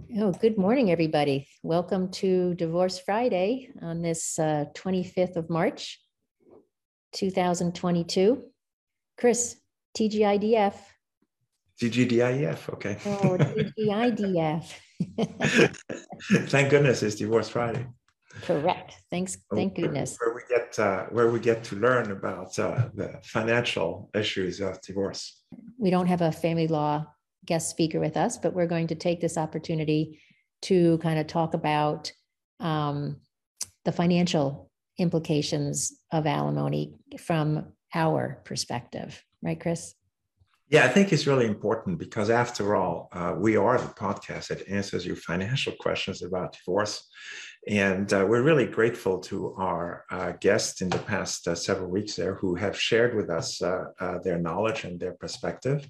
Oh, good morning, everybody. Welcome to Divorce Friday on this 25th of March, 2022. Chris, TGIDF. TGDIF, okay. Oh, TGIDF. Thank goodness it's Divorce Friday. Correct. Thank goodness. Where we get to learn about the financial issues of divorce. We don't have a family law guest speaker with us, but we're going to take this opportunity to kind of talk about the financial implications of alimony from our perspective. Right, Chris? Yeah, I think it's really important because after all, we are the podcast that answers your financial questions about divorce. And we're really grateful to our guests in the past several weeks there who have shared with us their knowledge and their perspective.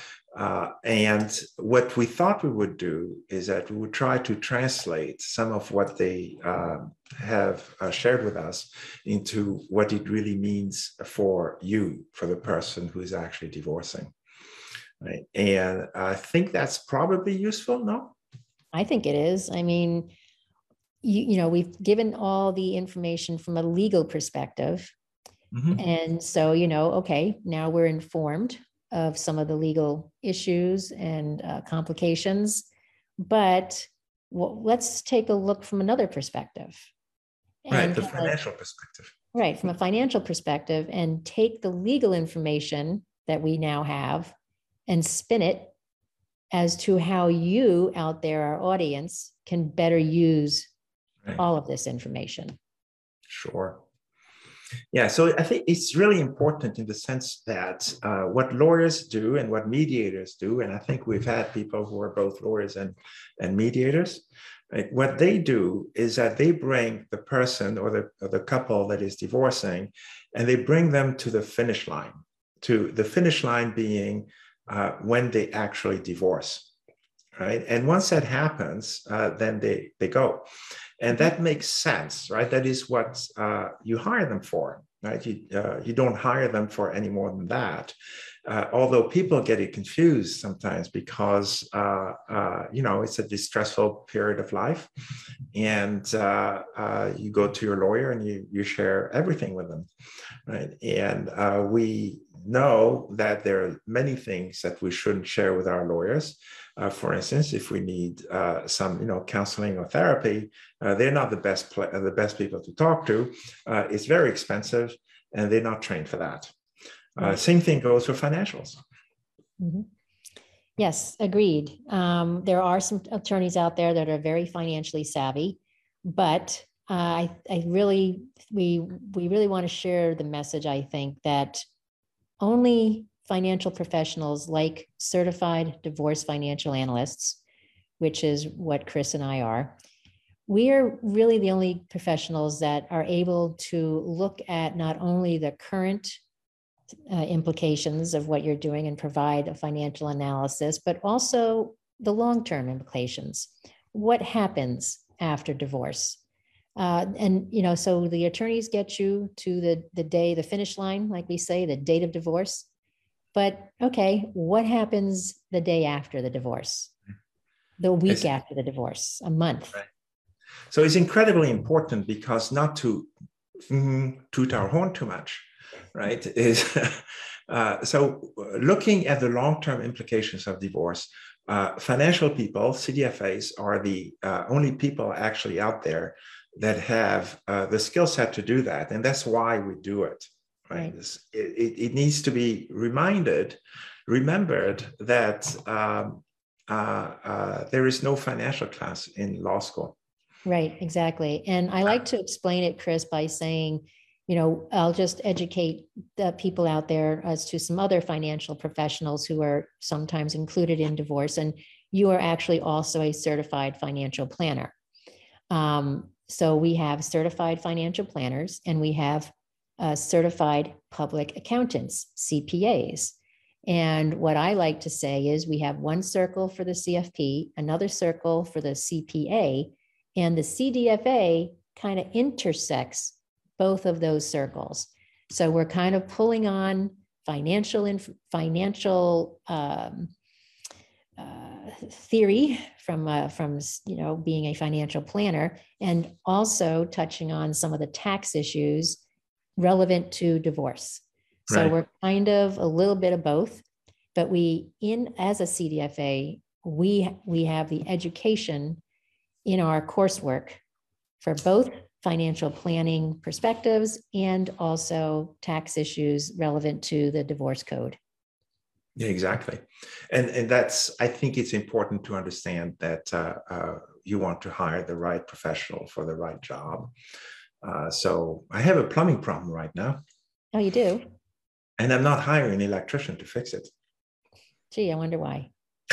And what we thought we would do is that we would try to translate some of what they have shared with us into what it really means for you, for the person who is actually divorcing. Right. And I think that's probably useful, no? I think it is. I mean, we've given all the information from a legal perspective. Mm-hmm. And so, okay, now we're informed of some of the legal issues and complications, but let's take a look from another perspective. Right, the financial perspective. Right, from a financial perspective, and take the legal information that we now have and spin it as to how you out there, our audience, can better use all of this information. Sure. Yeah, so I think it's really important in the sense that what lawyers do and what mediators do, and I think we've had people who are both lawyers and mediators, right? What they do is that they bring the person or the couple that is divorcing, and they bring them to the finish line, being when they actually divorce, right? And once that happens, then they go. And that makes sense, right? That is what you hire them for, right? You don't hire them for any more than that. Although people get it confused sometimes because, it's a distressful period of life. And you go to your lawyer and you share everything with them, right? And we know that there are many things that we shouldn't share with our lawyers. For instance, if we need some, counseling or therapy, they're not the best people to talk to. It's very expensive, and they're not trained for that. Same thing goes for financials. Mm-hmm. Yes, agreed. There are some attorneys out there that are very financially savvy, but we really want to share the message. I think that only financial professionals like certified divorce financial analysts, which is what Chris and I are, we are really the only professionals that are able to look at not only the current implications of what you're doing and provide a financial analysis, but also the long-term implications. What happens after divorce? So the attorneys get you to the finish line, like we say, the date of divorce. But okay, what happens the day after the divorce? The week after the divorce, a month? Right. So it's incredibly important because not to toot our horn too much, right? So looking at the long-term implications of divorce, financial people, CDFAs, are the only people actually out there that have the skill set to do that. And that's why we do it, right? It needs to be remembered that there is no financial class in law school. Right, exactly. And I like to explain it, Chris, by saying, I'll just educate the people out there as to some other financial professionals who are sometimes included in divorce. And you are actually also a certified financial planner. So we have certified financial planners, and we have certified public accountants, CPAs. And what I like to say is we have one circle for the CFP, another circle for the CPA, and the CDFA kind of intersects both of those circles. So we're kind of pulling on financial theory from being a financial planner, and also touching on some of the tax issues relevant to divorce. So Right. we're kind of a little bit of both, but as a CDFA, we have the education in our coursework for both financial planning perspectives and also tax issues relevant to the divorce code. Yeah, exactly. And that's, I think it's important to understand that you want to hire the right professional for the right job. So I have a plumbing problem right now. Oh, you do? And I'm not hiring an electrician to fix it. Gee, I wonder why.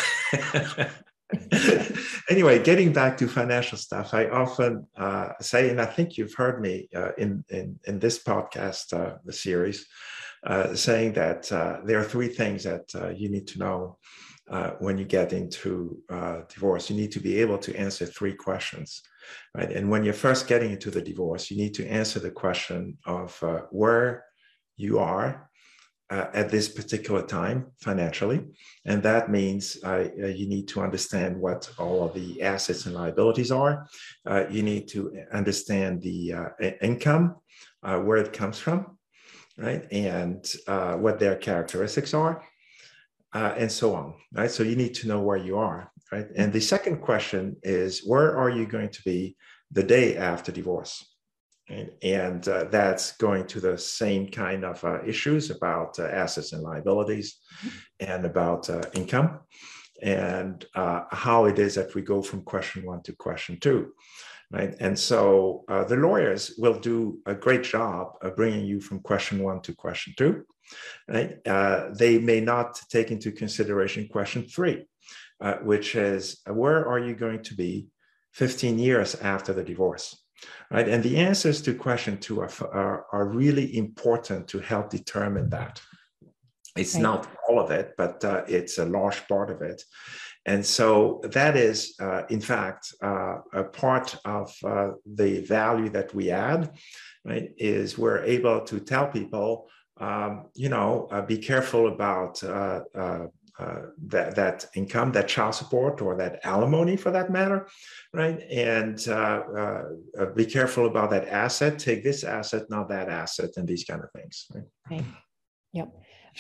Anyway, getting back to financial stuff, I often say, and I think you've heard me in this podcast, the series, saying that there are three things that you need to know when you get into divorce. You need to be able to answer three questions, right? And when you're first getting into the divorce, you need to answer the question of where you are at this particular time financially. And that means you need to understand what all of the assets and liabilities are. You need to understand the income, where it comes from, right? And what their characteristics are, and so on, right? So you need to know where you are, right? And the second question is, where are you going to be the day after divorce? And that's going to the same kind of issues about assets and liabilities and about income, and how it is that we go from question one to question two, right? And so the lawyers will do a great job of bringing you from question one to question two, right? They may not take into consideration question three, which is, where are you going to be 15 years after the divorce? Right. And the answers to question two are really important to help determine that. It's Right. not all of it, but it's a large part of it. And so that is, in fact, a part of the value that we add, right, is we're able to tell people, be careful about that income, that child support, or that alimony for that matter, right? And be careful about that asset. Take this asset, not that asset, and these kind of things. Right? Right. Yep.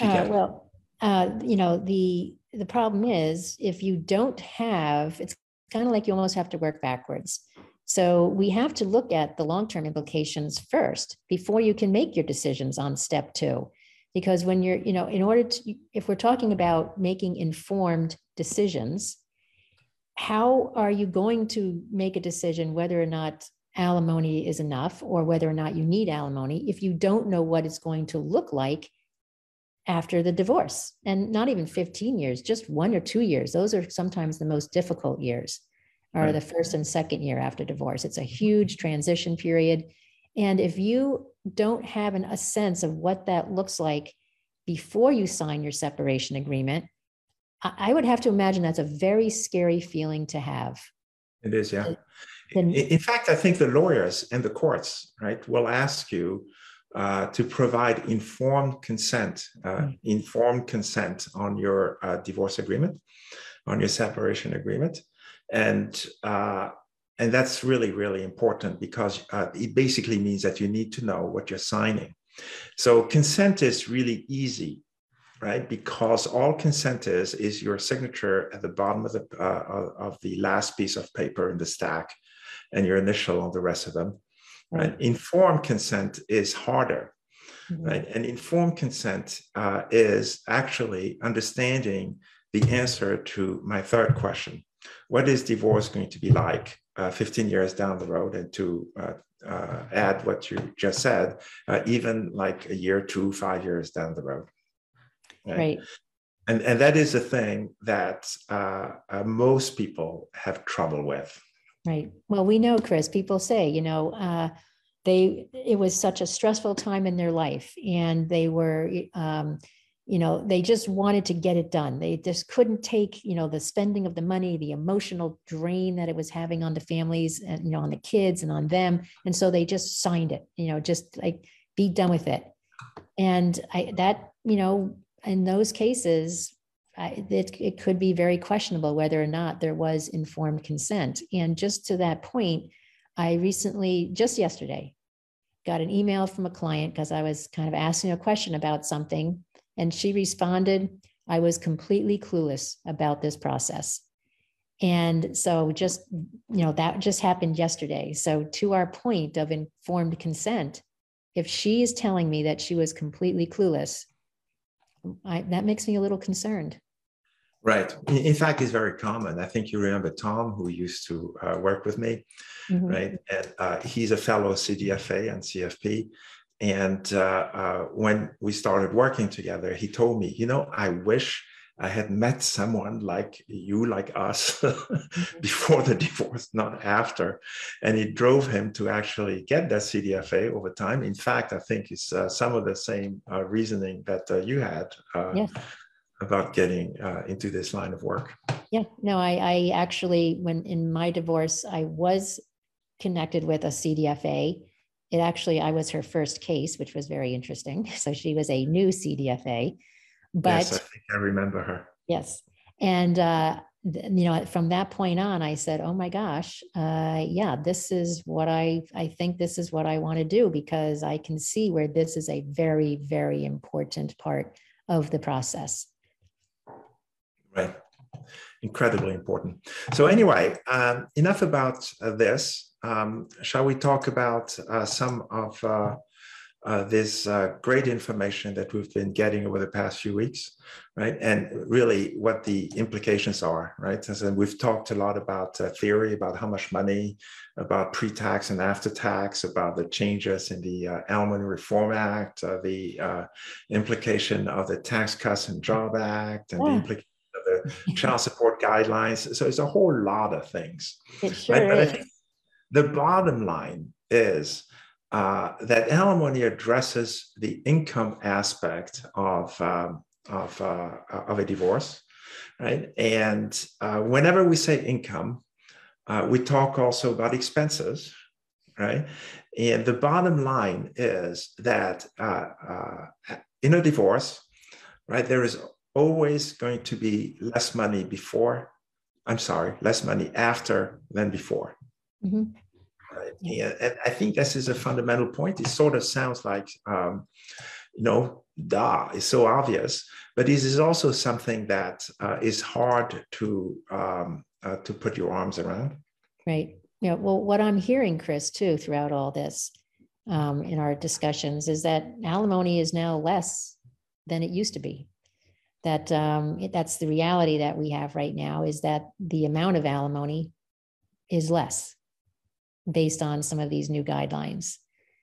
The problem is, if you don't have, it's kind of like you almost have to work backwards. So we have to look at the long-term implications first before you can make your decisions on step two. Because when you're, if we're talking about making informed decisions, how are you going to make a decision whether or not alimony is enough or whether or not you need alimony if you don't know what it's going to look like after the divorce? And not even 15 years, just 1 or 2 years. Those are sometimes the most difficult years, or right. The first and second year after divorce. It's a huge transition period. And if you don't have a sense of what that looks like before you sign your separation agreement, I would have to imagine that's a very scary feeling to have. It is, yeah. In fact, I think the lawyers and the courts, right, will ask you to provide informed consent on your divorce agreement, on your separation agreement. And that's really, really important, because it basically means that you need to know what you're signing. So consent is really easy, right? Because all consent is your signature at the bottom of the last piece of paper in the stack, and your initial on the rest of them. Right? Informed consent is harder, right? And informed consent is actually understanding the answer to my third question: what is divorce going to be like 15 years down the road? And to add what you just said, even like a year, 2, 5 years down the road. Right. And that is a thing that most people have trouble with. Right. Well, we know, Chris, people say, it was such a stressful time in their life, and they were, they just wanted to get it done. They just couldn't take, the spending of the money, the emotional drain that it was having on the families and, on the kids and on them. And so they just signed it, just like, be done with it. And in those cases, it could be very questionable whether or not there was informed consent. And just to that point, I recently, just yesterday, got an email from a client because I was kind of asking a question about something, and she responded, "I was completely clueless about this process." And so just, that just happened yesterday. So to our point of informed consent, if she is telling me that she was completely clueless, that makes me a little concerned. Right. In fact, it's very common. I think you remember Tom, who used to work with me, right? And he's a fellow CDFA and CFP. And when we started working together, he told me, I wish I had met someone like you, like us, before the divorce, not after. And it drove him to actually get that CDFA over time. In fact, I think it's some of the same reasoning that you had. Yes. About getting into this line of work. Yeah, no, I actually, when in my divorce, I was connected with a CDFA. I was her first case, which was very interesting. So she was a new CDFA, but yes, I think I remember her. Yes. And, from that point on, I said, oh my gosh, yeah, this is what I think this is what I want to do, because I can see where this is a very, very important part of the process. Right. Incredibly important. So anyway, enough about this. Shall we talk about some of this great information that we've been getting over the past few weeks, right? And really what the implications are, right? And we've talked a lot about theory, about how much money, about pre-tax and after-tax, about the changes in the Alimony Reform Act, the implication of the Tax Cuts and Jobs Act, and the implication of the child support guidelines. So it's a whole lot of things. It sure right? is. But I think the bottom line is that alimony addresses the income aspect of a divorce, right? And whenever we say income, we talk also about expenses, right? And the bottom line is that in a divorce, right, there is always going to be less money less money after than before. Mm-hmm. Right. And I think this is a fundamental point. It sort of sounds like, it's so obvious, but this is also something that is hard to put your arms around. Right. Yeah. Well, what I'm hearing, Chris, too, throughout all this in our discussions is that alimony is now less than it used to be. That's the reality that we have right now, is that the amount of alimony is less based on some of these new guidelines.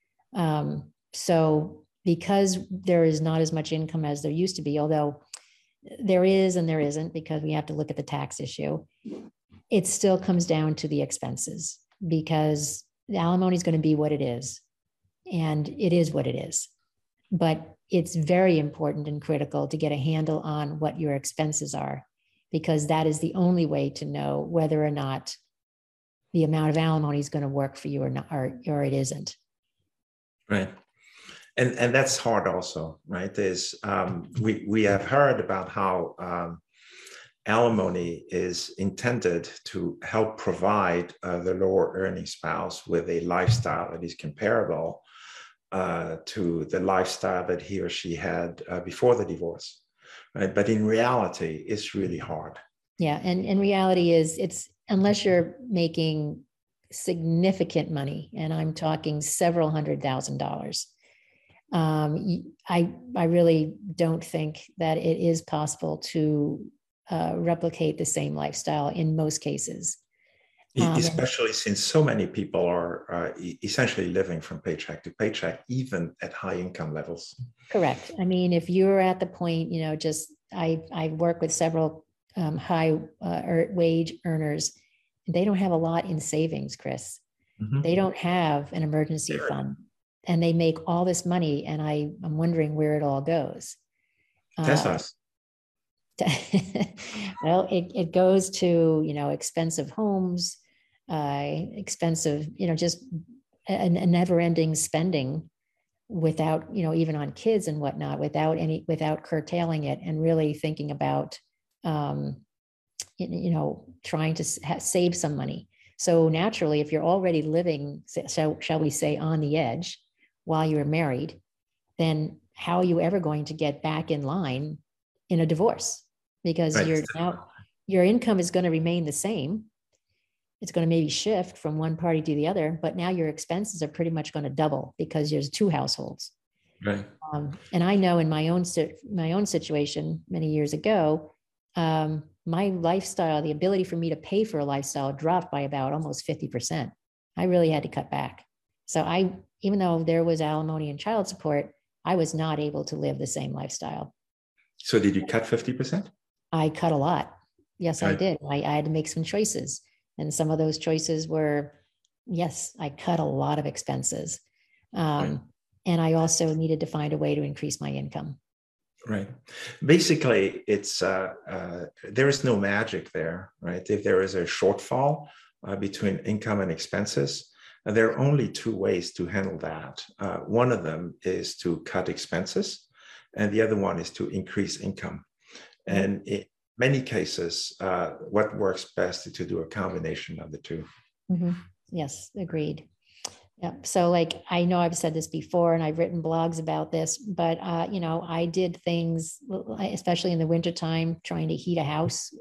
So because there is not as much income as there used to be, although there is and there isn't, because we have to look at the tax issue, it still comes down to the expenses, because the alimony is going to be what it is, and it is what it is. But it's very important and critical to get a handle on what your expenses are, because that is the only way to know whether or not the amount of alimony is going to work for you or not, or it isn't. Right. And that's hard also, right? There's we have heard about how alimony is intended to help provide the lower earning spouse with a lifestyle that is comparable to the lifestyle that he or she had before the divorce, right? But in reality, it's really hard. Yeah, and in reality it's unless you're making significant money, and I'm talking several $100,000. I really don't think that it is possible to replicate the same lifestyle in most cases. Especially since so many people are essentially living from paycheck to paycheck, even at high income levels. Correct. I mean, if you're at the point, I work with several high wage earners. They don't have a lot in savings, Chris. Mm-hmm. They don't have an emergency fund, and they make all this money, and I'm wondering where it all goes. That's us. Well, it goes to, expensive homes, expensive, just a never-ending spending without, even on kids and whatnot, without curtailing it and really thinking about trying to save some money. So naturally, if you're already living, shall we say, on the edge while you're married, then how are you ever going to get back in line in a divorce? Because your income is going to remain the same. It's going to maybe shift from one party to the other, but now your expenses are pretty much going to double because there's two households. Right. And I know in my own situation many years ago, my lifestyle, the ability for me to pay for a lifestyle dropped by about almost 50%. I really had to cut back. So even though there was alimony and child support, I was not able to live the same lifestyle. So did you cut 50%? I cut a lot. Yes, Right. I did. I had to make some choices. And some of those choices were, yes, I cut a lot of expenses. Right. And I also needed to find a way to increase my income. Right. Basically, it's there is no magic there, right? If there is a shortfall between income and expenses, there are only two ways to handle that. One of them is to cut expenses, and the other one is to increase income. And in many cases, what works best is to do a combination of the two. Mm-hmm. Yes, agreed. Yeah. So like, I know I've said this before and I've written blogs about this, but, I did things, especially in the wintertime, trying to heat a house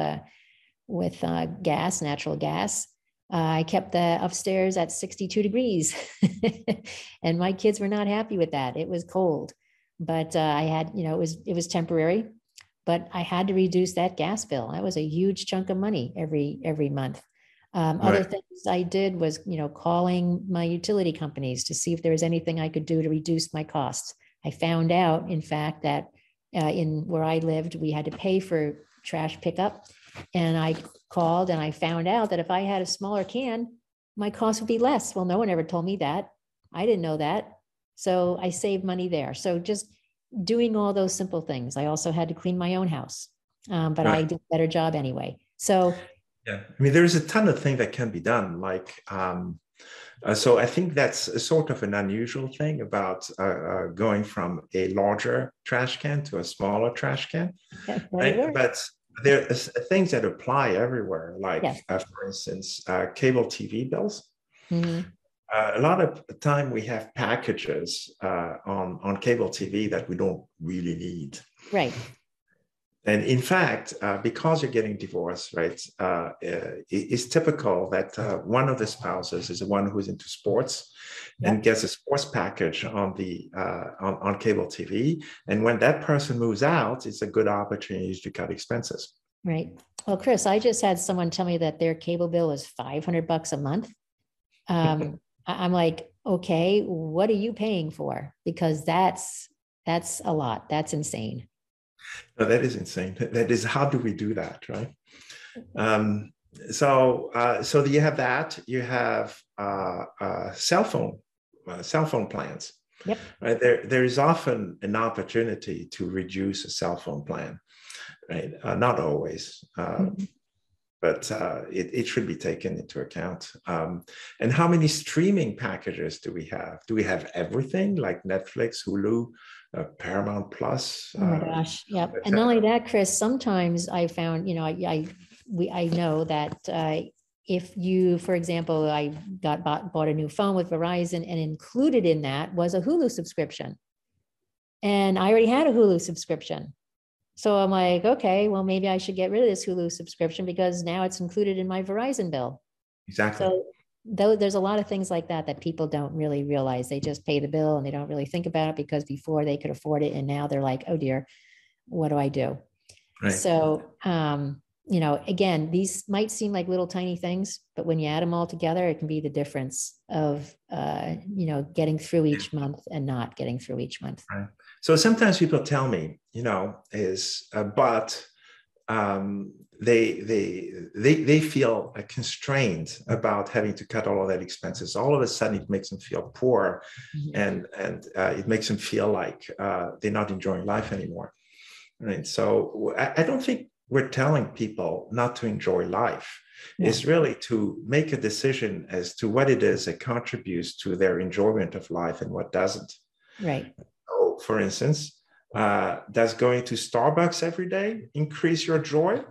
with gas, natural gas. I kept the upstairs at 62 degrees and my kids were not happy with that. It was cold, but I had, it was temporary, but I had to reduce that gas bill. That was a huge chunk of money every month. Other things I did was, calling my utility companies to see if there was anything I could do to reduce my costs. I found out, in fact, that in where I lived, we had to pay for trash pickup. And I called and I found out that if I had a smaller can, my cost would be less. Well, no one ever told me that. I didn't know that. So I saved money there. So just doing all those simple things. I also had to clean my own house, but I did a better job anyway. So yeah, I mean, there's a ton of things that can be done. So I think that's a sort of an unusual thing about going from a larger trash can to a smaller trash can. Right? But there are things that apply everywhere, like, for instance, cable TV bills. Mm-hmm. A lot of the time we have packages on cable TV that we don't really need. Right. And in fact, because you're getting divorced, right, it's typical that one of the spouses is the one who's into sports and gets a sports package on on cable TV. And when that person moves out, it's a good opportunity to cut expenses. Right. Well, Chris, I just had someone tell me that their cable bill is $500 a month. I'm like, okay, what are you paying for? Because that's a lot. That's insane. No, that is insane. That is, how do we do that, right? So you have that. You have cell phone plans. Yep. Right. There is often an opportunity to reduce a cell phone plan, right? Not always, but it should be taken into account. And how many streaming packages do we have? Do we have everything like Netflix, Hulu, Paramount Plus? Oh my gosh, yep. And not only that, Chris, sometimes I found, I know that if you, for example, I bought a new phone with Verizon, and included in that was a Hulu subscription. And I already had a Hulu subscription. So I'm like, okay, well, maybe I should get rid of this Hulu subscription because now it's included in my Verizon bill. Exactly. So there's a lot of things like that people don't really realize. They just pay the bill and they don't really think about it because before they could afford it. And now they're like, oh dear, what do I do? Right. So, again, these might seem like little tiny things, but when you add them all together, it can be the difference of, getting through each month and not getting through each month. Right. So sometimes people tell me, they feel constrained about having to cut all of that expenses. All of a sudden, it makes them feel poor, and it makes them feel like they're not enjoying life anymore. Right. So I don't think we're telling people not to enjoy life. Yeah. It's really to make a decision as to what it is that contributes to their enjoyment of life and what doesn't. Right. So, for instance, Does going to Starbucks every day increase your joy?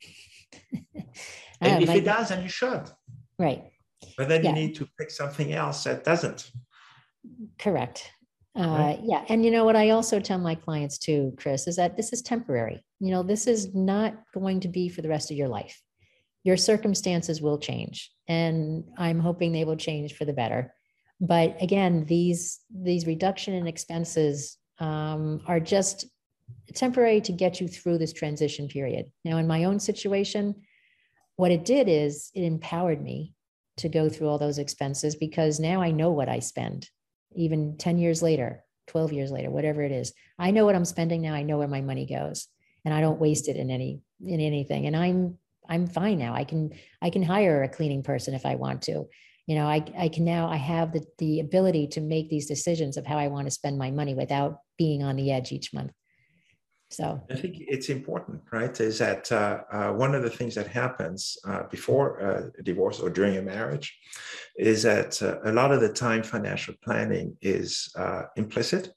And if it does, then you should. Right. But then you need to pick something else that doesn't. Correct. Right? Yeah. And you know what I also tell my clients too, Chris, is that this is temporary. You know, this is not going to be for the rest of your life. Your circumstances will change, and I'm hoping they will change for the better. But again, these reduction in expenses are just temporary to get you through this transition period. Now, in my own situation, what it did is it empowered me to go through all those expenses, because now I know what I spend, even 10 years later, 12 years later, whatever it is. I know what I'm spending now. I know where my money goes, and I don't waste it in anything. And I'm fine now. I can hire a cleaning person if I want to. You know, I can now, I have the ability to make these decisions of how I want to spend my money without being on the edge each month. So I think it's important, right? Is that one of the things that happens before a divorce or during a marriage is that a lot of the time financial planning is implicit.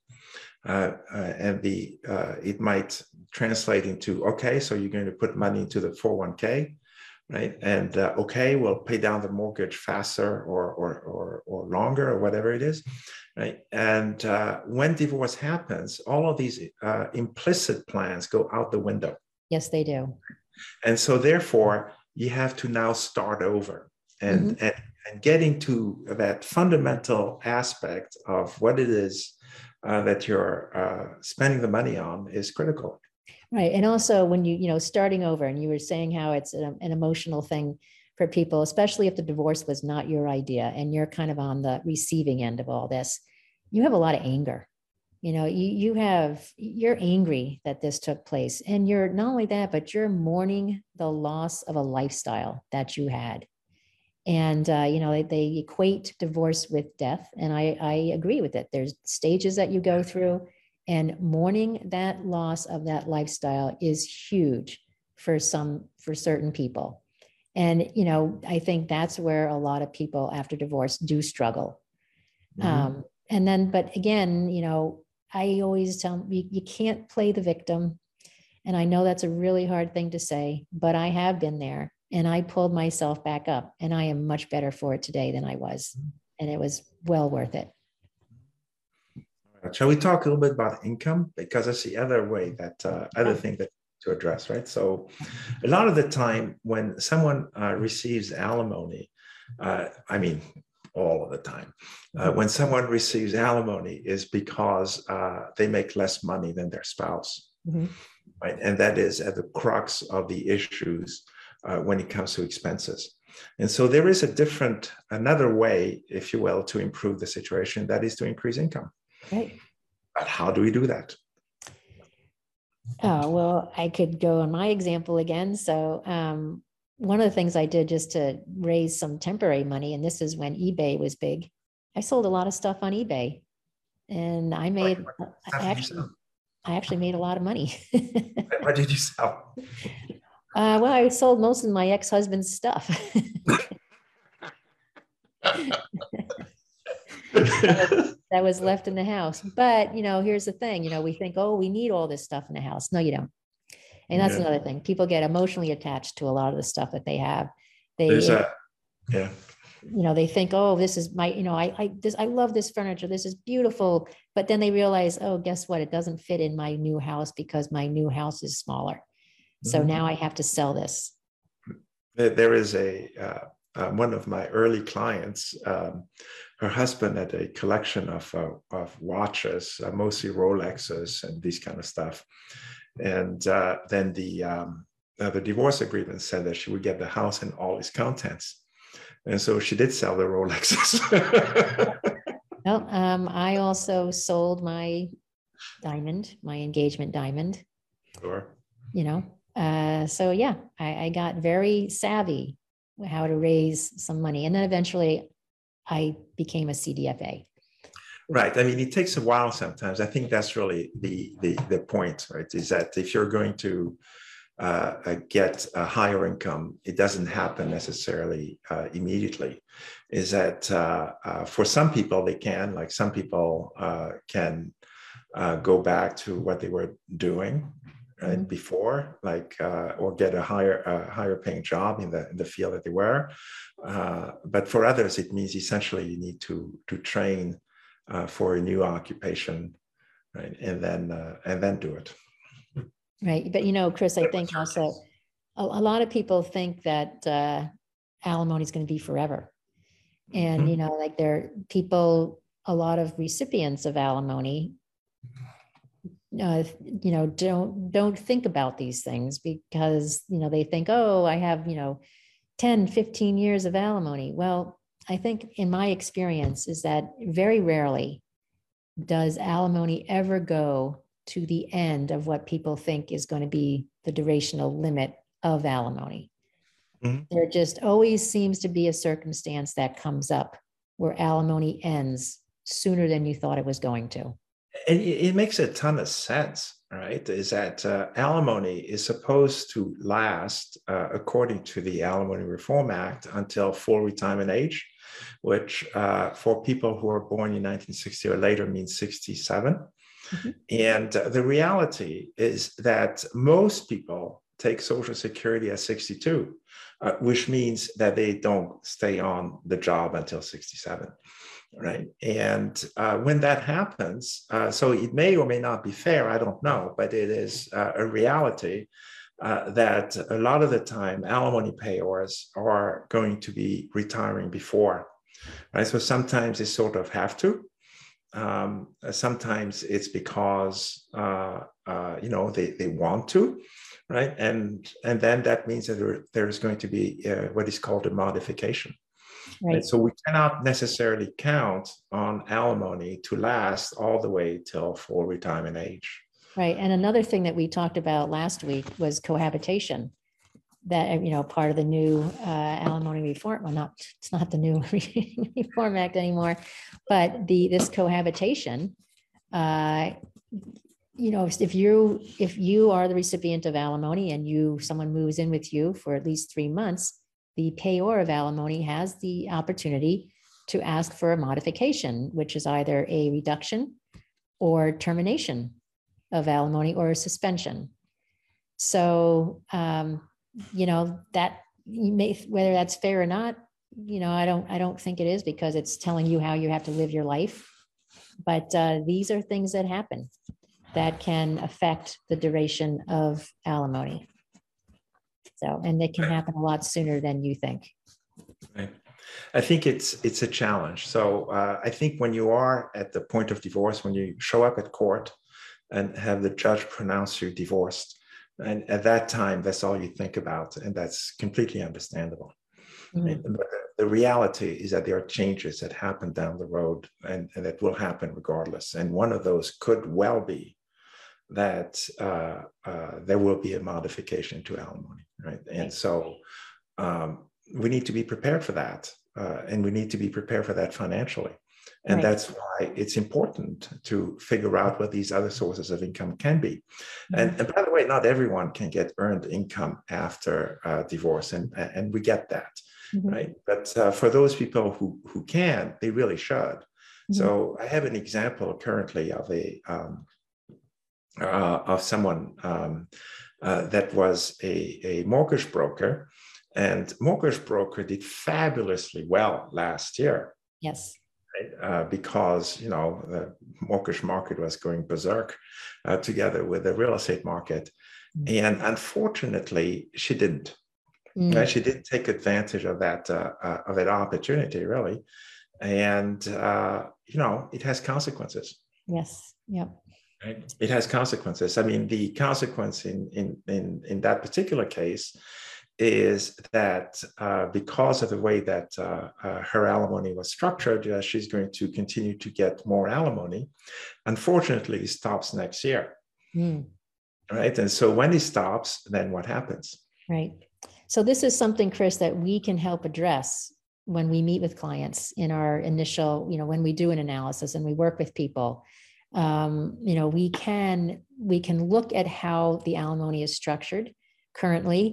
And it might translate into, okay, so you're going to put money into the 401k, right? And okay, we'll pay down the mortgage faster or longer or whatever it is, right? And when divorce happens, all of these implicit plans go out the window. Yes, they do. And so therefore, you have to now start over and get into that fundamental aspect of what it is that you're spending the money on is critical. Right. And also when starting over, and you were saying how it's an emotional thing for people, especially if the divorce was not your idea and you're kind of on the receiving end of all this, you have a lot of anger. You know, you're angry that this took place. And you're not only that, but you're mourning the loss of a lifestyle that you had. And, they equate divorce with death. And I agree with it. There's stages that you go through, and mourning that loss of that lifestyle is huge for certain people. And, I think that's where a lot of people after divorce do struggle. But again, I always tell them, you can't play the victim. And I know that's a really hard thing to say, but I have been there. And I pulled myself back up, and I am much better for it today than I was. And it was well worth it. Shall we talk a little bit about income? Because that's the other way that other thing that to address, right? So a lot of the time when someone receives alimony, all of the time, when someone receives alimony is because they make less money than their spouse, right? And that is at the crux of the issues when it comes to expenses. And so there is another way, if you will, to improve the situation, that is to increase income. Right. But how do we do that? Oh, well, I could go on my example again. So one of the things I did just to raise some temporary money, and this is when eBay was big, I sold a lot of stuff on eBay, and I actually made a lot of money. What did you sell? Well, I sold most of my ex-husband's stuff. that was left in the house. But, here's the thing, we think, oh, we need all this stuff in the house. No, you don't. And that's another thing. People get emotionally attached to a lot of the stuff that they have. They think, oh, this is my, I love this furniture. This is beautiful. But then they realize, oh, guess what? It doesn't fit in my new house because my new house is smaller. So now I have to sell this. There is one of my early clients, her husband had a collection of watches, mostly Rolexes and these kind of stuff. And then the divorce agreement said that she would get the house and all its contents. And so she did sell the Rolexes. Well, I also sold my diamond, my engagement diamond. Sure. So yeah, I got very savvy how to raise some money. And then eventually I became a CDFA. Right. I mean, it takes a while sometimes. I think that's really the point, right? Is that if you're going to get a higher income, it doesn't happen necessarily immediately. Is that for some people they can, like some people can go back to what they were doing right, before, like or get a higher paying job in the field that they were. But for others, it means essentially you need to train for a new occupation, right, and then do it. Right, but Chris, I think also a lot of people think that alimony is going to be forever. And, like there are people, a lot of recipients of alimony, don't think about these things because, they think, oh, I have, 10, 15 years of alimony. Well, I think in my experience is that very rarely does alimony ever go to the end of what people think is going to be the durational limit of alimony. There just always seems to be a circumstance that comes up where alimony ends sooner than you thought it was going to. And it makes a ton of sense, right? Is that alimony is supposed to last, according to the Alimony Reform Act, until full retirement age, which for people who are born in 1960 or later means 67. And the reality is that most people take Social Security at 62. Which means that they don't stay on the job until 67, right? And when that happens, so it may or may not be fair, I don't know, but it is a reality that a lot of the time alimony payors are going to be retiring before, right? So sometimes they sort of have to. Sometimes it's because, they want to. Right. And then that means that there is going to be what is called a modification. Right. So we cannot necessarily count on alimony to last all the way till full retirement age. Right. And another thing that we talked about last week was cohabitation. That, part of the new alimony reform, well, it's not the new Reform Act anymore, but this cohabitation, if you are the recipient of alimony and someone moves in with you for at least 3 months, the payor of alimony has the opportunity to ask for a modification, which is either a reduction or termination of alimony or a suspension. So, that whether that's fair or not, I don't think it is, because it's telling you how you have to live your life. But these are things that happen that can affect the duration of alimony. So, and it can happen a lot sooner than you think. Right. I think it's a challenge. So I think when you are at the point of divorce, when you show up at court and have the judge pronounce you divorced, and at that time, that's all you think about. And that's completely understandable. But the reality is that there are changes that happen down the road and that will happen regardless. And one of those could well be that there will be a modification to alimony, right? And so we need to be prepared for that. And we need to be prepared for that financially. And that's why it's important to figure out what these other sources of income can be. And by the way, not everyone can get earned income after divorce, and we get that, right? But for those people who can, they really should. So I have an example currently of someone that was a mortgage broker, and mortgage broker did fabulously well last year. Yes. Because the mortgage market was going berserk together with the real estate market, and unfortunately, she didn't. She didn't take advantage of that opportunity, really, and it has consequences. Yes. Yep. Right? It has consequences. I mean, the consequence in that particular case is that because of the way that her alimony was structured, she's going to continue to get more alimony. Unfortunately, it stops next year. Right. And so when it stops, then what happens? Right. So this is something, Chris, that we can help address when we meet with clients in our initial, when we do an analysis and we work with people. We can look at how the alimony is structured currently.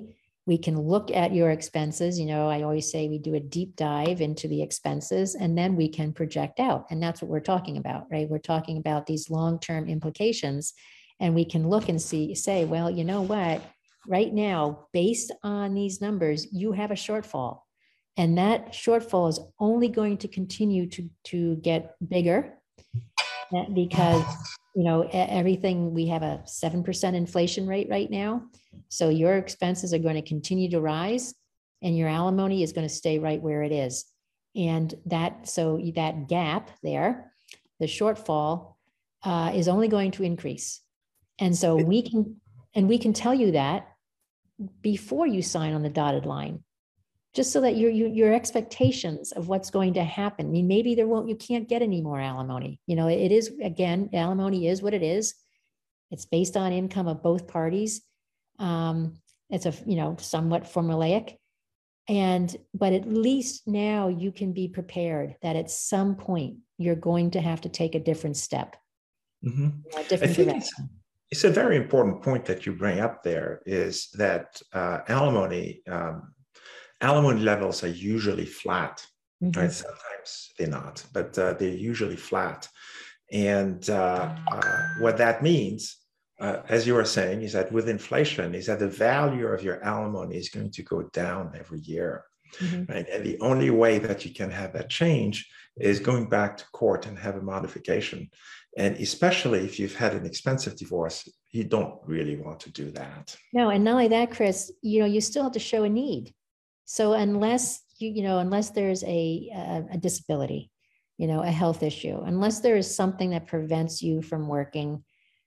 We can look at your expenses. I always say we do a deep dive into the expenses, and then we can project out. And that's what we're talking about, right? We're talking about these long-term implications, and we can look and say, well, you know what? Right now, based on these numbers, you have a shortfall. And that shortfall is only going to continue to get bigger because everything, we have a 7% inflation rate right now. So your expenses are going to continue to rise and your alimony is going to stay right where it is. And that gap there, the shortfall, is only going to increase. And so we can tell you that before you sign on the dotted line, just so that your expectations of what's going to happen. I mean, maybe you can't get any more alimony. It is, again, alimony is what it is. It's based on income of both parties. It's somewhat formulaic. But at least now you can be prepared that at some point you're going to have to take a different step. Mm-hmm. A different direction. It's a very important point that you bring up there, is that alimony levels are usually flat, mm-hmm. right? Sometimes they're not, but they're usually flat. And what that means, as you were saying, is that with inflation, is that the value of your alimony is going to go down every year. Mm-hmm. Right? And the only way that you can have that change is going back to court and have a modification. And especially if you've had an expensive divorce, you don't really want to do that. No, and not only that, Chris, you still have to show a need. So unless unless there's a disability, a health issue, unless there is something that prevents you from working,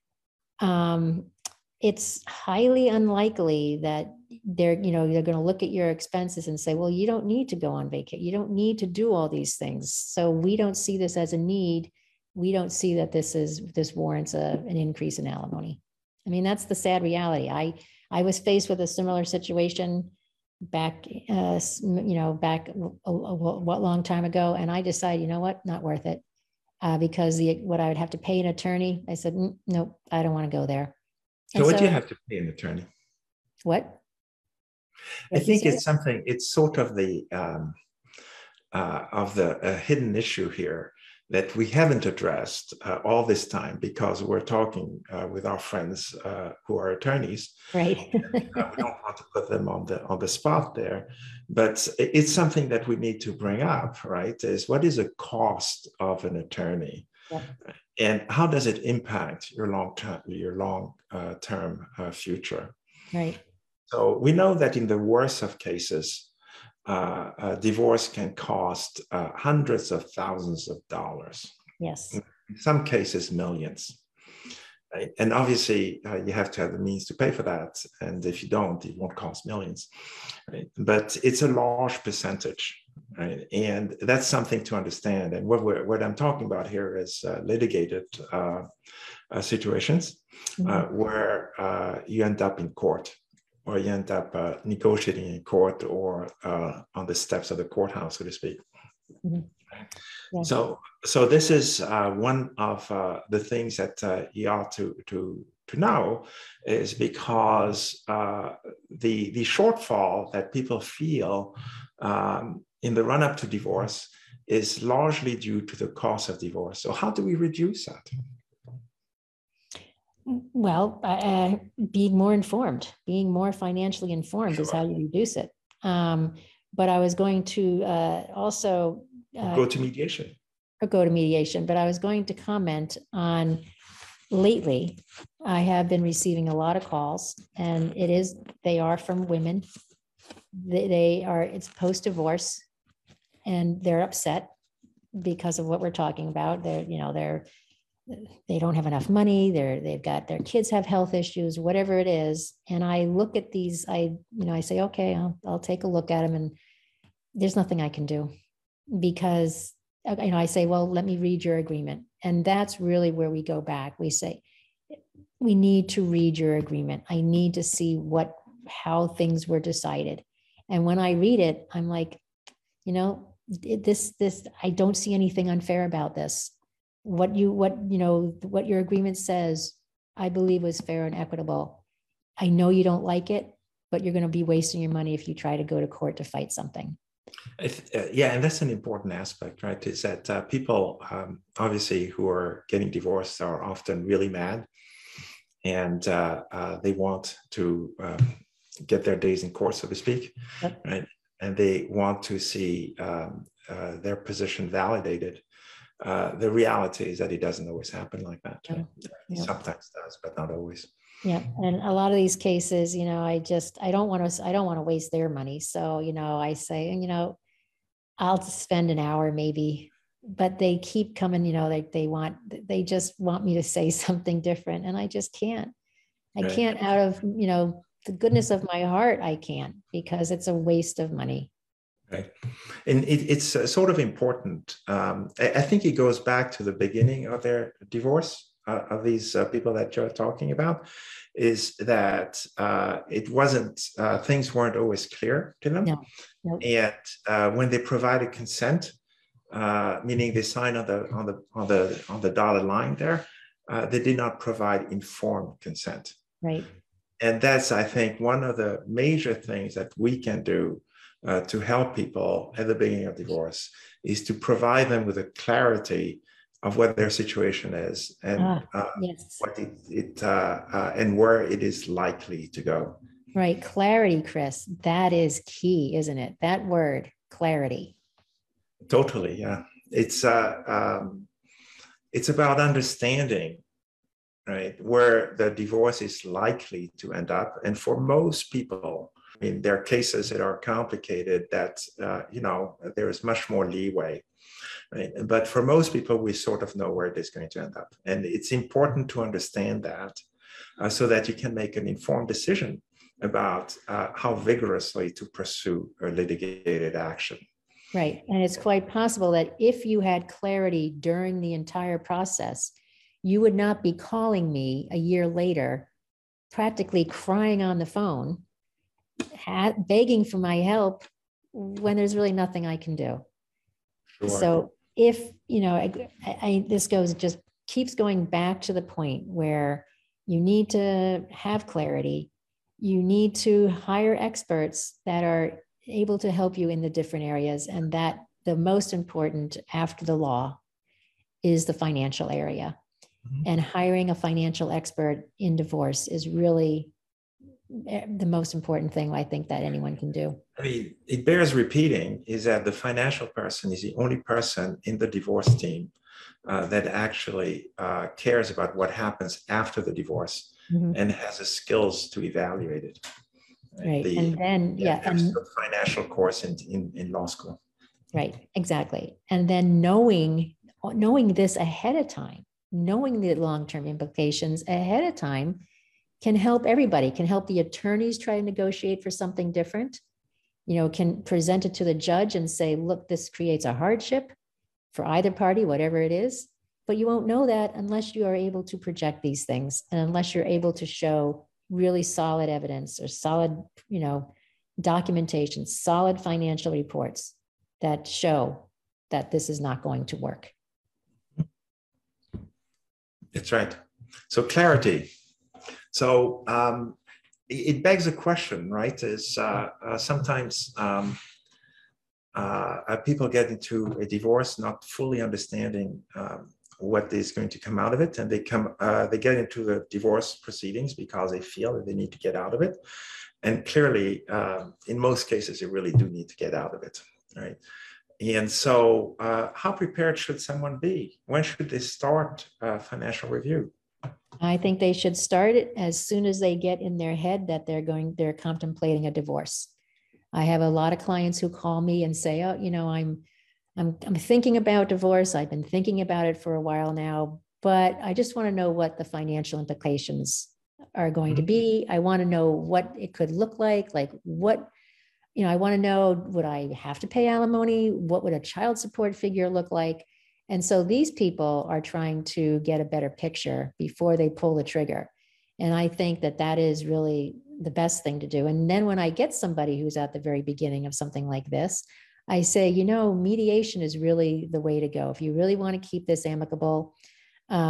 it's highly unlikely that they're going to look at your expenses and say, well, you don't need to go on vacation. You don't need to do all these things. So we don't see this as a need. We don't see that this warrants an increase in alimony. I mean, that's the sad reality. I was faced with a similar situation back a long time ago, and I decided, you know what, not worth it, because what I would have to pay an attorney, I said, nope, I don't want to go there. So what do you have to pay an attorney? What? I think it's something. It's sort of the hidden issue here that we haven't addressed all this time, because we're talking with our friends who are attorneys. Right. And, we don't want to put them on the spot there, but it's something that we need to bring up, right? Is what is the cost of an attorney? Yeah. And how does it impact your long term future? Right. So we know that in the worst of cases, a divorce can cost hundreds of thousands of dollars. Yes. In some cases, millions. Right? And obviously, you have to have the means to pay for that. And if you don't, it won't cost millions. Right? But it's a large percentage. Right? And that's something to understand. And what I'm talking about here is litigated situations, mm-hmm. Where you end up in court, or you end up negotiating in court, or on the steps of the courthouse, so to speak. Mm-hmm. Yeah. So this is one of the things that you ought to know, is because the shortfall that people feel in the run-up to divorce is largely due to the cost of divorce. So how do we reduce that? Well, being more informed, being more financially informed, sure, is how you reduce it. But I was going to also go to mediation. Or go to mediation. But I was going to comment on, lately, I have been receiving a lot of calls, and they are from women. It's post-divorce, and they're upset because of what we're talking about. They don't have enough money. They've got, their kids have health issues, whatever it is. And I look at these, I say, okay, I'll take a look at them, and there's nothing I can do, because, I say, well, let me read your agreement. And that's really where we go back. We say, we need to read your agreement. I need to see how things were decided. And when I read it, I'm like, I don't see anything unfair about this. What your agreement says, I believe was fair and equitable. I know you don't like it, but you're going to be wasting your money if you try to go to court to fight something. Yeah, and that's an important aspect, right? Is that people, obviously, who are getting divorced are often really mad, and they want to get their days in court, so to speak, Yep. right? And they want to see their position validated. The reality is that it doesn't always happen like that. Right? It sometimes does, but not always. Yeah, and a lot of these cases, I don't want to waste their money. So, I say, I'll spend an hour maybe, but they keep coming, they just want me to say something different, and I just can't. I can't out of, the goodness of my heart, I can't, because it's a waste of money. Right. And it's sort of important. I think it goes back to the beginning of their divorce, of these people that you're talking about, is that it wasn't, things weren't always clear to them. No. And when they provided consent, meaning they signed on the dotted line there, they did not provide informed consent. Right. And that's, I think, one of the major things that we can do to help people at the beginning of divorce, is to provide them with a clarity of what their situation is, and yes. what and where it is likely to go. Right. Clarity, Chris. That is key, isn't it? That word, clarity. Totally. Yeah. It's about understanding, right, where the divorce is likely to end up. And for most people, I mean, there are cases that are complicated that, there is much more leeway. Right? But for most people, we sort of know where it is going to end up. And it's important to understand that so that you can make an informed decision about how vigorously to pursue a litigated action. Right. And it's quite possible that if you had clarity during the entire process, you would not be calling me a year later, practically crying on the phone, begging for my help, when there's really nothing I can do. Sure. So if, this just keeps going back to the point where you need to have clarity. You need to hire experts that are able to help you in the different areas. And that the most important after the law is the financial area. Mm-hmm. And hiring a financial expert in divorce is really the most important thing I think that anyone can do. I mean, it bears repeating is that the financial person is the only person in the divorce team that actually cares about what happens after the divorce, mm-hmm. and has the skills to evaluate it. Right. And then, there's the financial course in law school. Right. Exactly. And then knowing this ahead of time, knowing the long-term implications ahead of time, can help everybody, can help the attorneys try to negotiate for something different, can present it to the judge and say, look, this creates a hardship for either party, whatever it is. But you won't know that unless you are able to project these things, and unless you're able to show really solid evidence or solid, documentation, solid financial reports that show that this is not going to work. That's right. So clarity. So it begs a question, right? Is sometimes people get into a divorce not fully understanding what is going to come out of it, and they get into the divorce proceedings because they feel that they need to get out of it. And clearly, in most cases, they really do need to get out of it, right? And so, how prepared should someone be? When should they start financial review? I think they should start it as soon as they get in their head that they're contemplating a divorce. I have a lot of clients who call me and say, oh, I'm thinking about divorce. I've been thinking about it for a while now, but I just want to know what the financial implications are going to be. I want to know what it could look like what, I want to know, would I have to pay alimony? What would a child support figure look like? And so these people are trying to get a better picture before they pull the trigger. And I think that is really the best thing to do. And then when I get somebody who's at the very beginning of something like this, I say, mediation is really the way to go. If you really want to keep this amicable,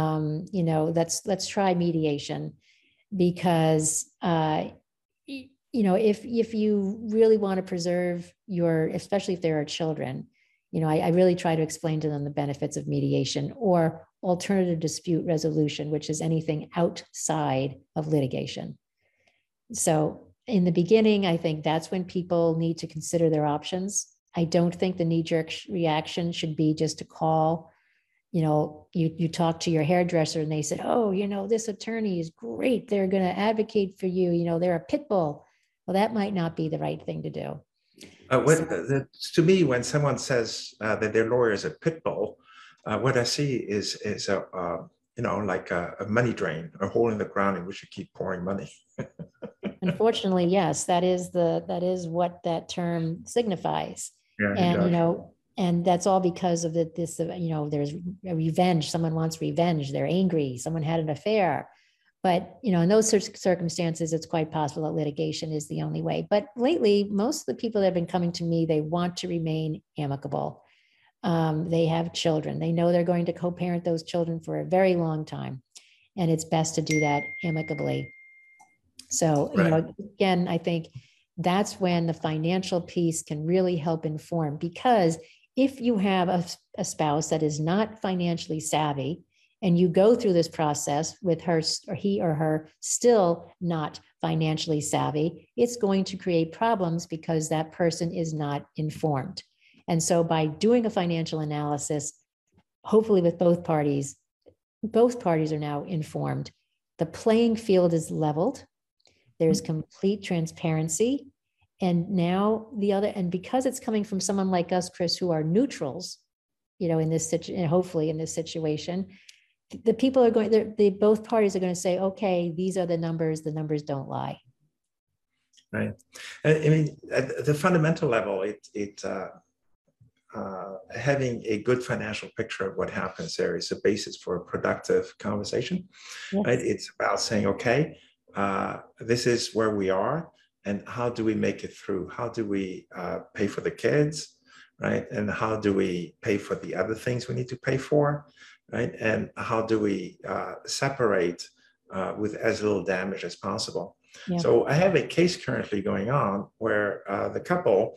let's try mediation, because if you really want to preserve especially if there are children, I really try to explain to them the benefits of mediation or alternative dispute resolution, which is anything outside of litigation. So in the beginning, I think that's when people need to consider their options. I don't think the knee-jerk reaction should be just to call, you talk to your hairdresser and they said, oh, this attorney is great. They're going to advocate for you. They're a pit bull. Well, that might not be the right thing to do. To me, when someone says that their lawyer is a pit bull, what I see is like a money drain, a hole in the ground in which you keep pouring money. Unfortunately, yes, that is what that term signifies. Yeah, and and that's all because of there's a revenge. Someone wants revenge. They're angry. Someone had an affair. But, in those circumstances, it's quite possible that litigation is the only way. But lately, most of the people that have been coming to me, they want to remain amicable. They have children. They know they're going to co-parent those children for a very long time. And it's best to do that amicably. So, right. Again, I think that's when the financial piece can really help inform. Because if you have a spouse that is not financially savvy, and you go through this process with her or he or her still not financially savvy, it's going to create problems because that person is not informed. And so by doing a financial analysis, hopefully with both parties are now informed. The playing field is leveled. There's complete transparency. And now and because it's coming from someone like us, Chris, who are neutrals, in this situation, hopefully in this situation, the people are both parties are going to say, okay, these are the numbers don't lie. Right. I mean, at the fundamental level, having a good financial picture of what happens there is a basis for a productive conversation. Yes. Right? It's about saying, okay, this is where we are, and how do we make it through? How do we pay for the kids, right? And how do we pay for the other things we need to pay for? Right? And how do we separate with as little damage as possible? Yeah. So I have a case currently going on where the couple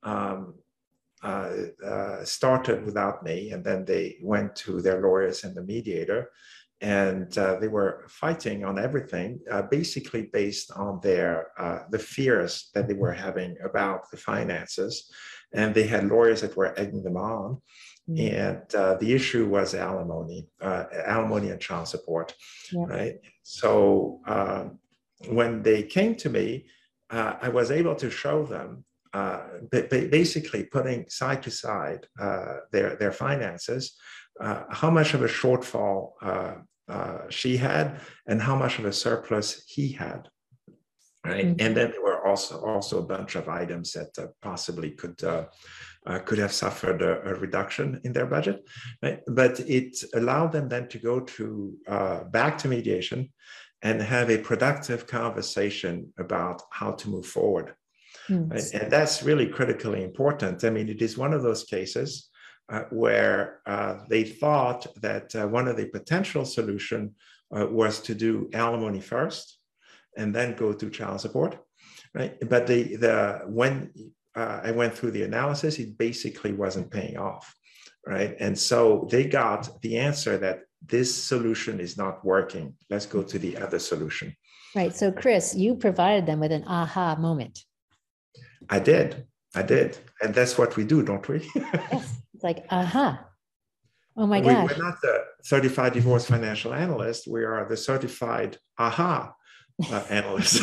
started without me, and then they went to their lawyers and the mediator, and they were fighting on everything, basically based on the fears that they were having about the finances, and they had lawyers that were egging them on. And the issue was alimony and child support, yeah. Right? So when they came to me, I was able to show them, basically putting side to side their finances, how much of a shortfall she had and how much of a surplus he had. Right. Mm-hmm. And then there were also a bunch of items that possibly could have suffered a reduction in their budget, right? But it allowed them then to go back to mediation and have a productive conversation about how to move forward. Mm-hmm. Right? And that's really critically important. I mean, it is one of those cases where they thought that one of the potential solution was to do alimony first and then go to child support, right? But when I went through the analysis, it basically wasn't paying off, right? And so they got the answer that this solution is not working. Let's go to the other solution. Right. So Chris, you provided them with an aha moment. I did. And that's what we do, don't we? Yes. It's like, aha. Oh my gosh. We're not the certified divorce financial analyst. We are the certified aha analyst.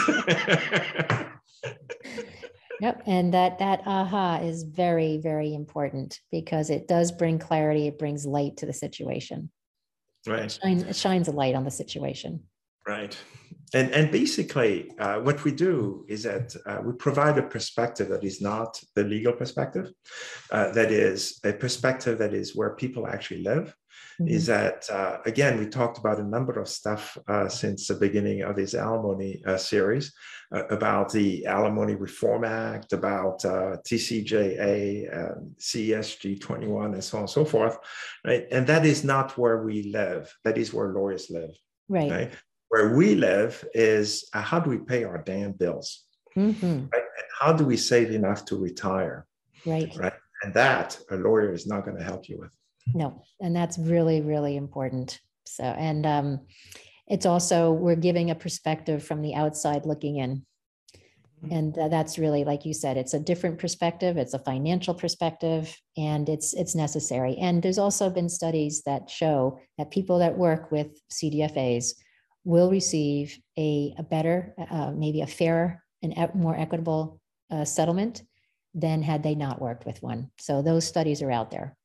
Yep. And that aha is very, very important because it does bring clarity. It brings light to the situation. Right. It shines a light on the situation. Right. And basically, what we do is that we provide a perspective that is not the legal perspective, that is a perspective that is where people actually live. Mm-hmm. Is that, again, we talked about a number of stuff since the beginning of this alimony series, about the Alimony Reform Act, about TCJA, CESG 21, and so on and so forth. Right? And that is not where we live. That is where lawyers live. Right. Where we live is how do we pay our damn bills? Mhm. right? And how do we save enough to retire, Right. right? And that a lawyer is not going to help you with. No, and that's really, really important. So, and it's also, we're giving a perspective from the outside looking in. And that's really, like you said, it's a different perspective. It's a financial perspective, and it's necessary. And there's also been studies that show that people that work with CDFAs will receive a better, maybe a fairer and more equitable settlement than had they not worked with one. So those studies are out there.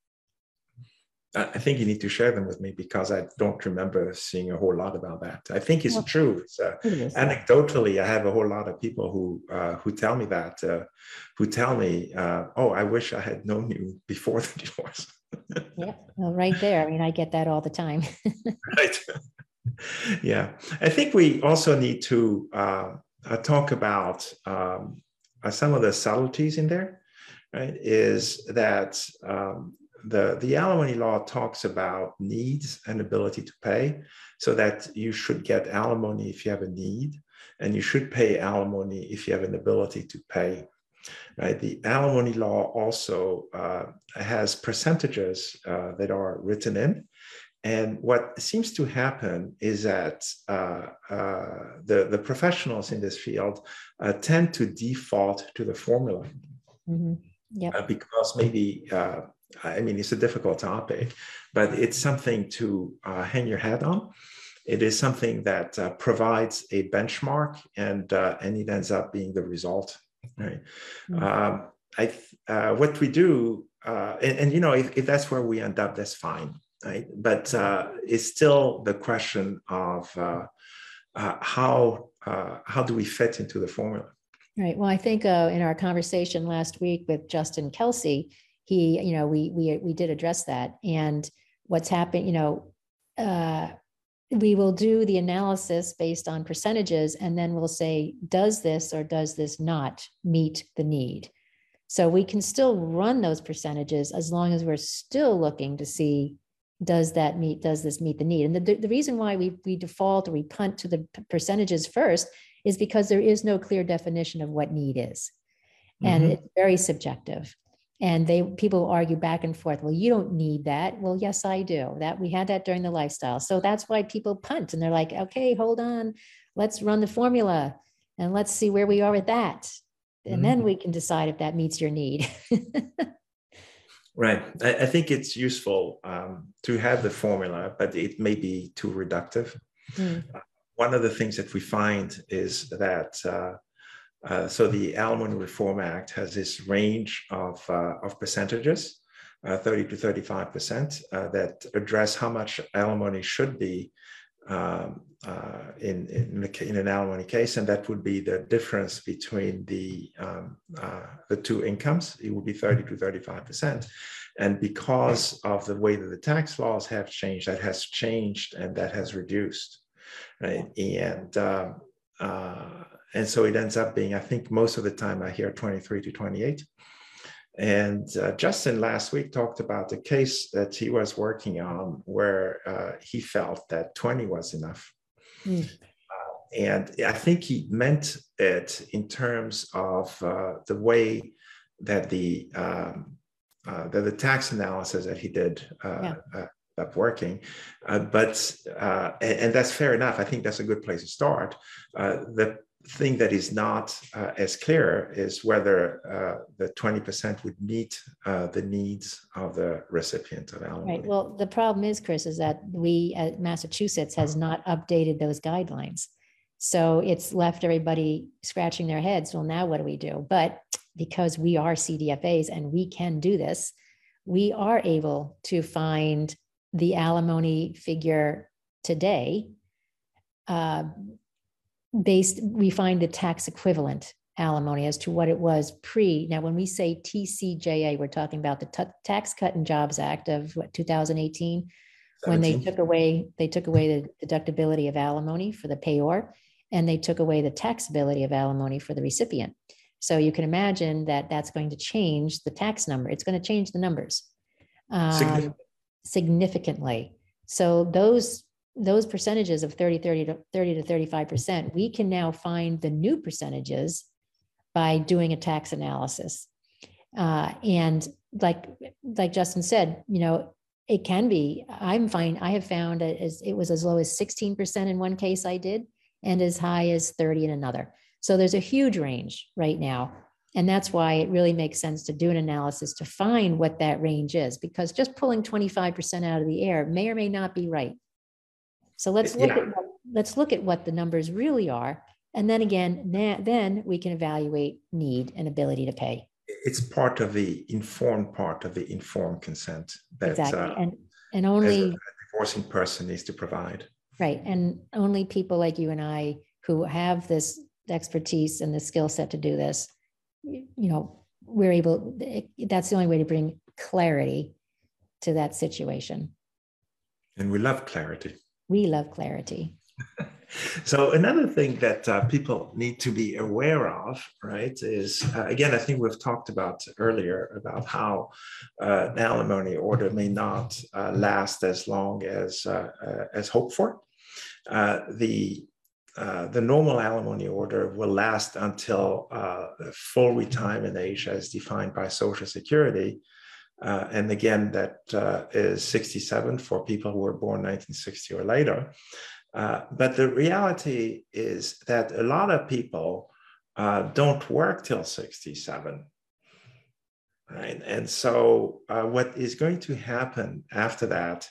I think you need to share them with me because I don't remember seeing a whole lot about that. I think it's true. It's, It is. anecdotally, I have a whole lot of people who tell me that, who tell me, "Oh, I wish I had known you before the divorce." Yeah, well, right there. I mean, I get that all the time. Right. Yeah, I think we also need to talk about some of the subtleties in there. Right? Is that the alimony law talks about needs and ability to pay, so that you should get alimony if you have a need, and you should pay alimony if you have an ability to pay. Right? The alimony law also has percentages that are written in. And what seems to happen is that the professionals in this field tend to default to the formula. Mm-hmm. Yep. Because maybe, I mean, it's a difficult topic, but it's something to hang your hat on. It is something that provides a benchmark, and it ends up being the result. Right? Mm-hmm. What we do, and you know, if that's where we end up, that's fine. Right? But it's still the question of how do we fit into the formula? Right. Well, I think in our conversation last week with Justin Kelsey, he, you know, we did address that. And what's happened, you know, we will do the analysis based on percentages, and then we'll say, does this or does this not meet the need? So we can still run those percentages as long as we're still looking to see, does this meet the need? And the reason why we default or we punt to the percentages first is because there is no clear definition of what need is. And it's very subjective. And people argue back and forth. Well, you don't need that. Well, yes, I do. That we had that during the lifestyle. So that's why people punt, and they're like, okay, hold on, let's run the formula and let's see where we are with that. And then we can decide if that meets your need. Right. I think it's useful to have the formula, but it may be too reductive. One of the things that we find is that so the Alimony Reform Act has this range of percentages, 30 to 35%, that address how much alimony should be in an alimony case, and that would be the difference between the two incomes. It would be 30 to 35%. And because of the way that the tax laws have changed, that has changed and that has reduced. Right? And so it ends up being, I think most of the time I hear 23 to 28. And Justin last week talked about the case that he was working on where he felt that 20 was enough. And I think he meant it in terms of the way that the tax analysis that he did up working, and that's fair enough. I think that's a good place to start. The thing that is not as clear is whether the 20% would meet the needs of the recipient of alimony. Right. Well, the problem is, Chris, is that we at Massachusetts has not updated those guidelines. So it's left everybody scratching their heads. Well, now what do we do? But because we are CDFAs and we can do this, we are able to find the alimony figure today we find the tax equivalent alimony as to what it was pre. Now, when we say TCJA, we're talking about the Tax Cut and Jobs Act of 2018, 17. When they took away the deductibility of alimony for the payor, and they took away the taxability of alimony for the recipient. So you can imagine that that's going to change the tax number. It's going to change the numbers significantly. So those percentages of 30 to 35%, we can now find the new percentages by doing a tax analysis. And like Justin said, it can be, I have found it was as low as 16% in one case I did, and as high as 30 in another. So there's a huge range right now. And that's why it really makes sense to do an analysis to find what that range is, because just pulling 25% out of the air may or may not be right. So let's look at what the numbers really are. And then again, then we can evaluate need and ability to pay. It's part of the informed consent that exactly. And only a divorcing person needs to provide. Right. And only people like you and I who have this expertise and the skill set to do this, we're able, that's the only way to bring clarity to that situation. And we love clarity. We love clarity. So another thing that people need to be aware of, right, is, again, I think we've talked about earlier about how an alimony order may not last as long as hoped for. The normal alimony order will last until full retirement age as defined by Social Security. And again, that is 67 for people who were born 1960 or later. But the reality is that a lot of people don't work till 67. Right? And so what is going to happen after that,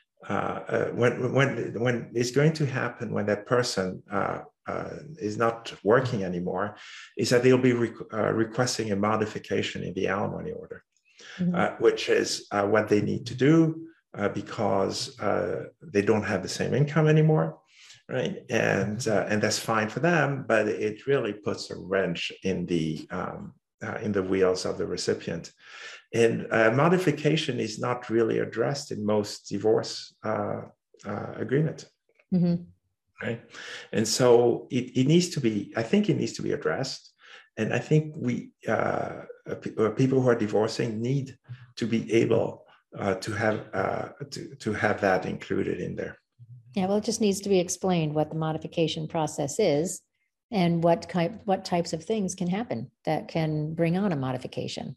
when is going to happen when that person is not working anymore, is that they'll be requesting a modification in the alimony order, which is what they need to do because they don't have the same income anymore, right? And that's fine for them, but it really puts a wrench in the wheels of the recipient. And modification is not really addressed in most divorce agreement, right? And so it needs to be, I think it needs to be addressed. And I think people who are divorcing need to be able to have that included in there. Yeah, well, it just needs to be explained what the modification process is and what types of things can happen that can bring on a modification.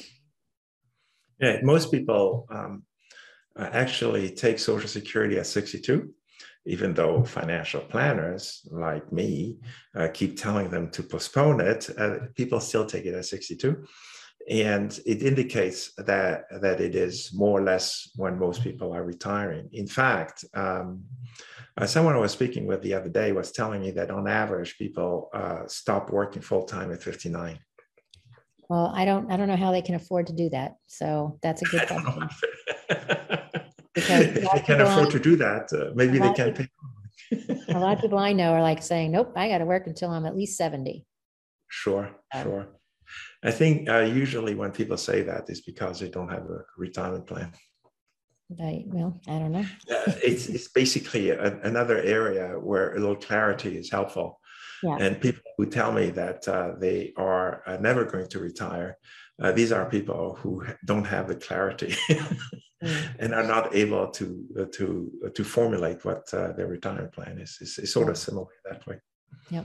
Yeah, most people actually take Social Security at 62, even though financial planners like me keep telling them to postpone it. People still take it at 62. And it indicates that it is more or less when most people are retiring. In fact, someone I was speaking with the other day was telling me that on average, people stop working full-time at 59. Well, I don't know how they can afford to do that. So that's a good question. Because if they can afford to do that, maybe they can pay. A lot of people I know are like saying, nope, I got to work until I'm at least 70. Sure. I think usually when people say that is because they don't have a retirement plan. Right. Well, I don't know. It's basically another area where a little clarity is helpful. Yeah. And people who tell me that they are never going to retire, these are people who don't have the clarity and are not able to formulate what their retirement plan is. It's sort of similar that way. Yep.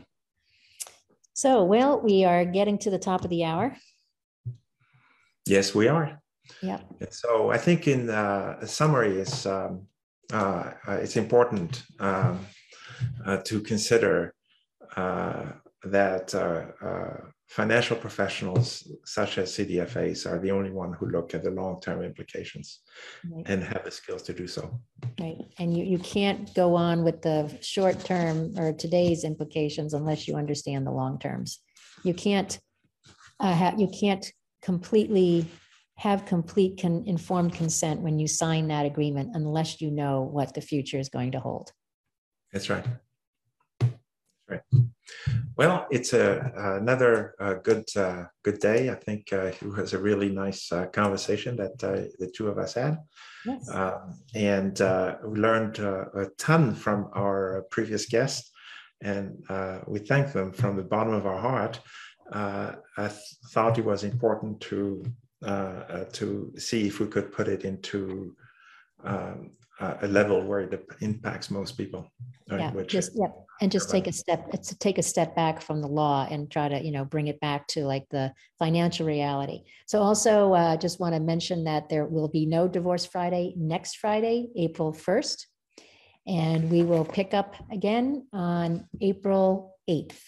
So, well, we are getting to the top of the hour. Yes, we are. Yeah. So I think in summary, it's important to consider that financial professionals such as CDFAs are the only one who look at the long-term implications and have the skills to do so. Right. And you can't go on with the short-term or today's implications unless you understand the long terms. You can't completely have complete informed consent when you sign that agreement unless you know what the future is going to hold. That's right. Right. Well, it's another good day. I think it was a really nice conversation that the two of us had. Yes. And we learned a ton from our previous guests, and we thank them from the bottom of our heart. I thought it was important to see if we could put it into a level where it impacts most people. Right? Yeah, Which just and just take a step back from the law and try to bring it back to like the financial reality. So also just want to mention that there will be no Divorce Friday next Friday, April 1st, and we will pick up again on April 8th.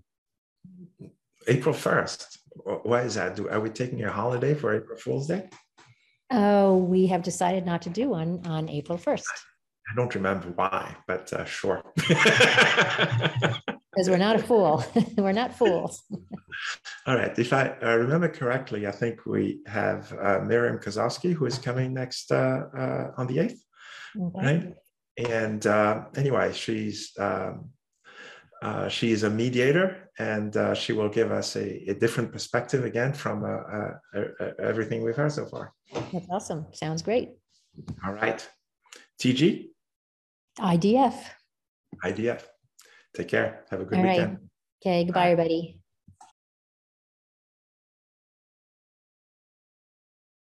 April 1st. Why is that? Are we taking a holiday for April Fool's Day? Oh, we have decided not to do one on April 1st. I don't remember why, but sure. Because we're not a fool. We're not fools. All right. If I remember correctly, I think we have Miriam Kozowski, who is coming next on the 8th. Okay. Right. And anyway, she's a mediator, and she will give us a different perspective again from everything we've heard so far. That's awesome. Sounds great. All right. TG? IDF. IDF. Take care. Have a good All weekend. Right. Okay. Goodbye, everybody.